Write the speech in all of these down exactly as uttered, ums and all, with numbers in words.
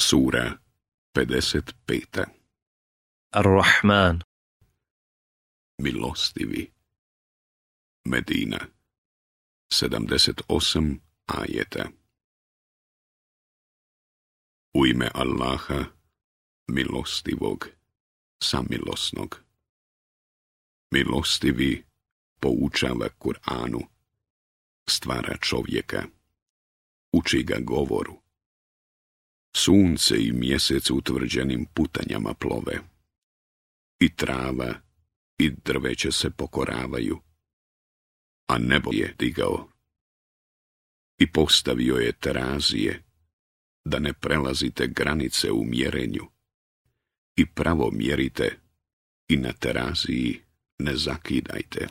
Sura pedeset pet. Ar-Rahman. Milostivi. Medina. sedamdeset osam ajeta. U ime Allaha, milostivog, samilosnog. Milostivi poučava Kur'anu, stvara čovjeka, uči ga govoru. Sunce i mjesec utvrđenim putanjama plove. I trava i drveće se pokoravaju, a nebo je digao. I postavio je terazije, da ne prelazite granice u mjerenju. I pravo mjerite i na teraziji ne zakidajte.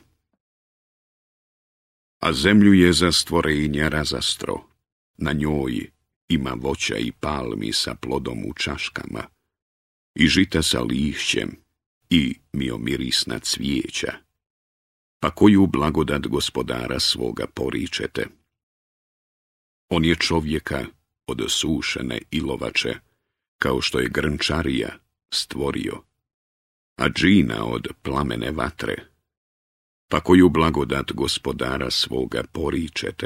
A zemlju je za stvorenja razastro, na njoj ima voća i palmi sa plodom u čaškama, i žita sa lišćem, i miomirisna cvijeća. Pa koju blagodat gospodara svoga poričete? On je čovjeka od sušene ilovače, kao što je grnčarija, stvorio, a džina od plamene vatre. Pa koju blagodat gospodara svoga poričete?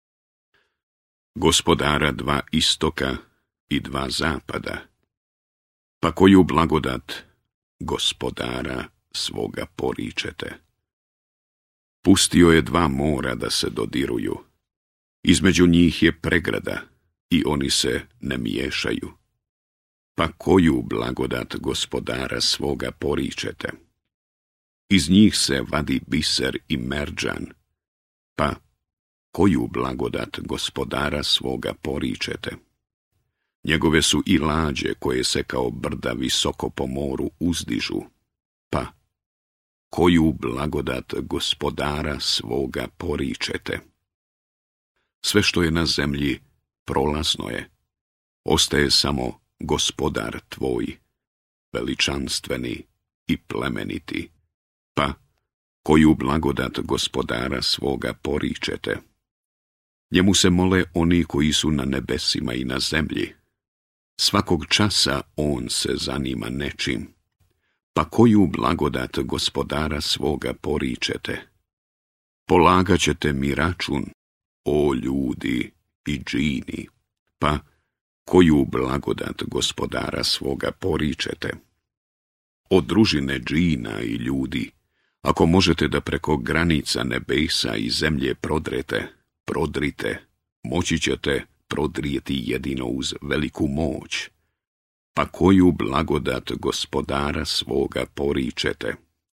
Gospodara dva istoka i dva zapada. Pa koju blagodat gospodara svoga poričete? Pustio je dva mora da se dodiruju. Između njih je pregrada i oni se ne miješaju. Pa koju blagodat gospodara svoga poričete? Iz njih se vadi biser i merdžan. Pa koju blagodat gospodara svoga poričete? Njegove su i lađe koje se kao brda visoko po moru uzdižu. Pa koju blagodat gospodara svoga poričete? Sve što je na zemlji prolazno je, ostaje samo gospodar tvoj, veličanstveni i plemeniti. Pa koju blagodat gospodara svoga poričete? Njemu se mole oni koji su na nebesima i na zemlji. Svakog časa on se zanima nečim. Pa koju blagodat gospodara svoga poričete? Polagat ćete mi račun, o ljudi i džini. Pa koju blagodat gospodara svoga poričete? Od družine džina i ljudi, ako možete da preko granica nebesa i zemlje prodrete, prodrite, moći ćete prodrijeti jedino uz veliku moć. Pa koju blagodat gospodara svoga poričete?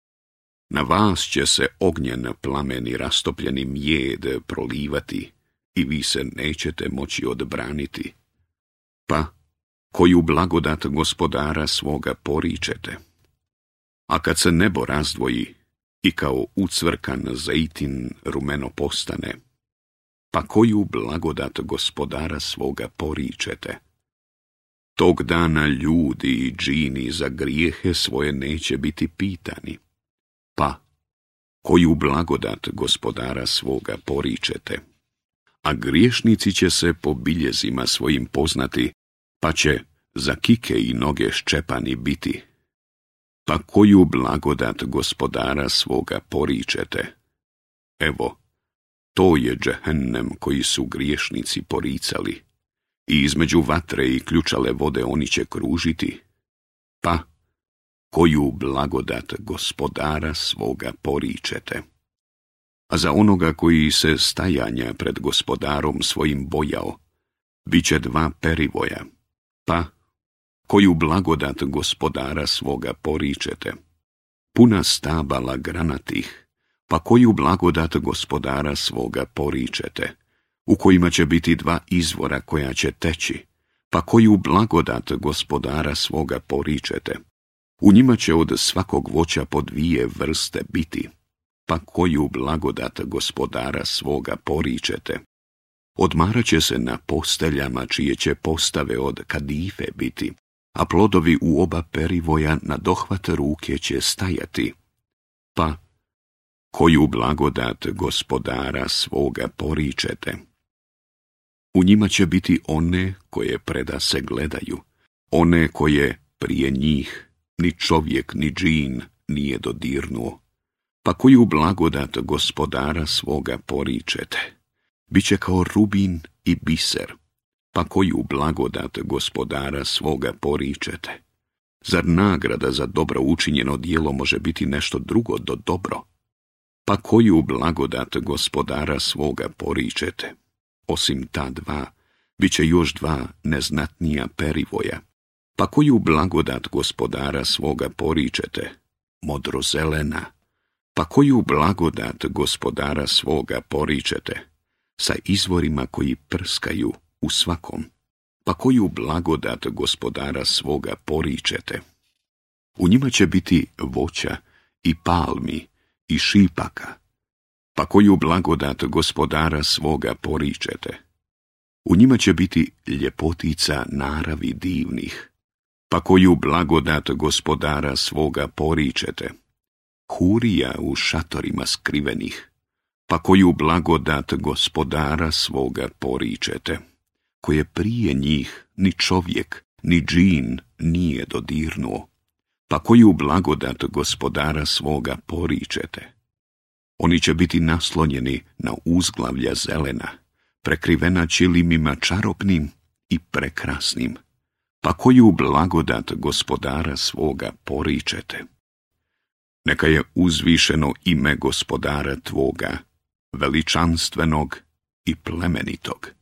Na vas će se ognjen plameni rastopljeni mjed prolivati i vi se nećete moći odbraniti. Pa koju blagodat gospodara svoga poričete? A kad se nebo razdvoji i kao ucvrkan zejtin rumeno postane, pa koju blagodat gospodara svoga poričete? Tog dana ljudi i džini za grijehe svoje neće biti pitani. Pa koju blagodat gospodara svoga poričete? A griješnici će se po biljezima svojim poznati, pa će za kike i noge ščepani biti. Pa koju blagodat gospodara svoga poričete? Evo, to je džehennem koji su griješnici poricali, i između vatre i ključale vode oni će kružiti. Pa koju blagodat gospodara svoga poričete? A za onoga koji se stajanja pred gospodarom svojim bojao, bit će dva perivoja. Pa koju blagodat gospodara svoga poričete? Puna stabala granatih, pa koju blagodat gospodara svoga poričete? U kojima će biti dva izvora koja će teći, pa koju blagodat gospodara svoga poričete? U njima će od svakog voća po dvije vrste biti, pa koju blagodat gospodara svoga poričete? Odmarat će se na posteljama čije će postave od kadife biti, a plodovi u oba perivoja na dohvat ruke će stajati. Pa koju blagodat gospodara svoga poričete? U njima će biti one koje preda se gledaju, one koje prije njih ni čovjek ni džin nije dodirnuo, pa koju blagodat gospodara svoga poričete. Biće kao rubin i biser, pa koju blagodat gospodara svoga poričete. Zar nagrada za dobro učinjeno djelo može biti nešto drugo do dobro? Pa koju blagodat gospodara svoga poričete? Osim ta dva, bit će još dva neznatnija perivoja. Pa koju blagodat gospodara svoga poričete? Modrozelena. Pa koju blagodat gospodara svoga poričete? Sa izvorima koji prskaju u svakom. Pa koju blagodat gospodara svoga poričete? U njima će biti voća i palmi i šipaka. Pa koju blagodat gospodara svoga poričete? U njima će biti ljepotica naravi divnih. Pa koju blagodat gospodara svoga poričete? Hurija u šatorima skrivenih. Pa koju blagodat gospodara svoga poričete? Koje prije njih ni čovjek, ni džin nije dodirnuo. Pa koju blagodat gospodara svoga poričete? Oni će biti naslonjeni na uzglavlja zelena, prekrivena čilimima čarobnim i prekrasnim. Pa koju blagodat gospodara svoga poričete? Neka je uzvišeno ime gospodara tvoga, veličanstvenog i plemenitog.